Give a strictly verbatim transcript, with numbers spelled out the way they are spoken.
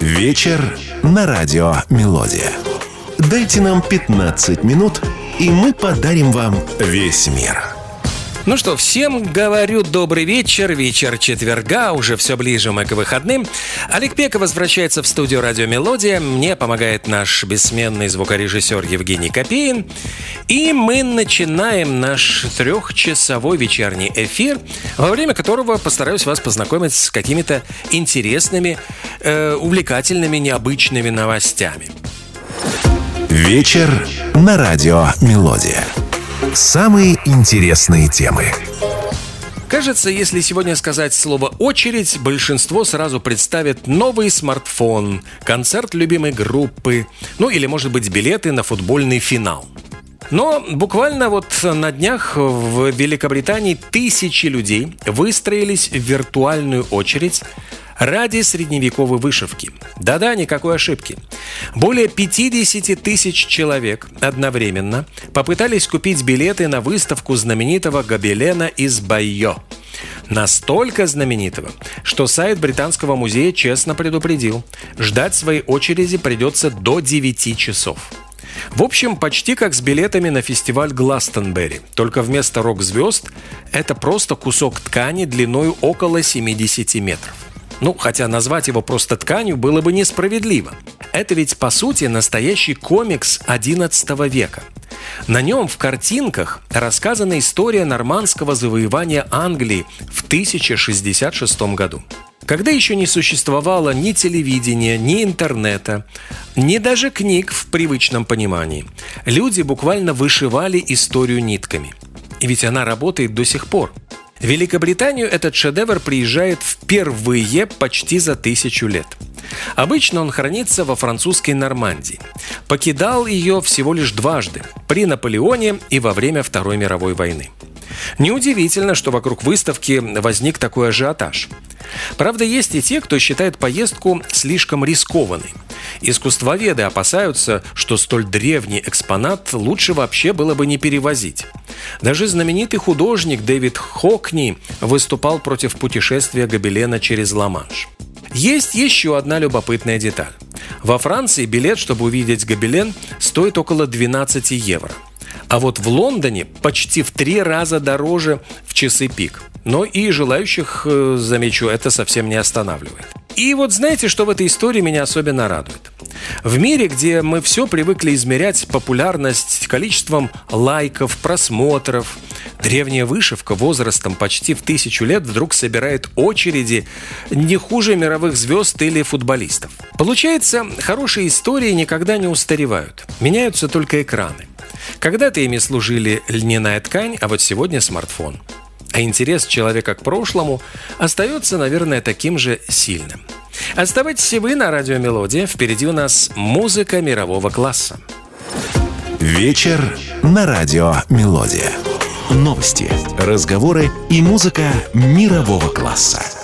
Вечер на радио «Мелодия». Дайте нам пятнадцать минут, и мы подарим вам весь мир. Ну что, всем говорю добрый вечер, вечер четверга, уже все ближе мы к выходным. Олег Пека возвращается в студию «Радио Мелодия», мне помогает наш бессменный звукорежиссер Евгений Копеин. И мы начинаем наш трехчасовой вечерний эфир, во время которого постараюсь вас познакомить с какими-то интересными, э, увлекательными, необычными новостями. Вечер на радио «Мелодия». Самые интересные темы. Кажется, если сегодня сказать слово «очередь», большинство сразу представит новый смартфон, концерт любимой группы, ну или, может быть, билеты на футбольный финал. Но буквально вот на днях в Великобритании тысячи людей выстроились в виртуальную очередь ради средневековой вышивки. Да-да, никакой ошибки. Более пятьдесят тысяч человек одновременно попытались купить билеты на выставку знаменитого гобелена из Байо. Настолько знаменитого, что сайт Британского музея честно предупредил: ждать своей очереди придется до девяти часов. В общем, почти как с билетами на фестиваль Гластонберри, только вместо рок-звезд это просто кусок ткани длиною около семидесяти метров. Ну, хотя назвать его просто тканью было бы несправедливо. Это ведь, по сути, настоящий комикс одиннадцатого века. На нем в картинках рассказана история нормандского завоевания Англии в тысяча шестьдесят шестом году. Когда еще не существовало ни телевидения, ни интернета, ни даже книг в привычном понимании, люди буквально вышивали историю нитками. И ведь она работает до сих пор. В Великобританию этот шедевр приезжает впервые почти за тысячу лет. Обычно он хранится во французской Нормандии. Покидал ее всего лишь дважды – при Наполеоне и во время Второй мировой войны. Неудивительно, что вокруг выставки возник такой ажиотаж. Правда, есть и те, кто считает поездку слишком рискованной. Искусствоведы опасаются, что столь древний экспонат лучше вообще было бы не перевозить. Даже знаменитый художник Дэвид Хокни выступал против путешествия гобелена через Ла-Манш. Есть еще одна любопытная деталь. Во Франции билет, чтобы увидеть гобелен, стоит около двенадцать евро. А вот в Лондоне почти в три раза дороже в часы пик. Но и желающих, замечу, это совсем не останавливает. И вот знаете, что в этой истории меня особенно радует? В мире, где мы все привыкли измерять популярность количеством лайков, просмотров, древняя вышивка возрастом почти в тысячу лет вдруг собирает очереди не хуже мировых звезд или футболистов. Получается, хорошие истории никогда не устаревают. Меняются только экраны. Когда-то ими служили льняная ткань, а вот сегодня смартфон. А интерес человека к прошлому остается, наверное, таким же сильным. Оставайтесь и вы на радио «Мелодия». Впереди у нас музыка мирового класса. Вечер на радио «Мелодия». Новости, разговоры и музыка мирового класса.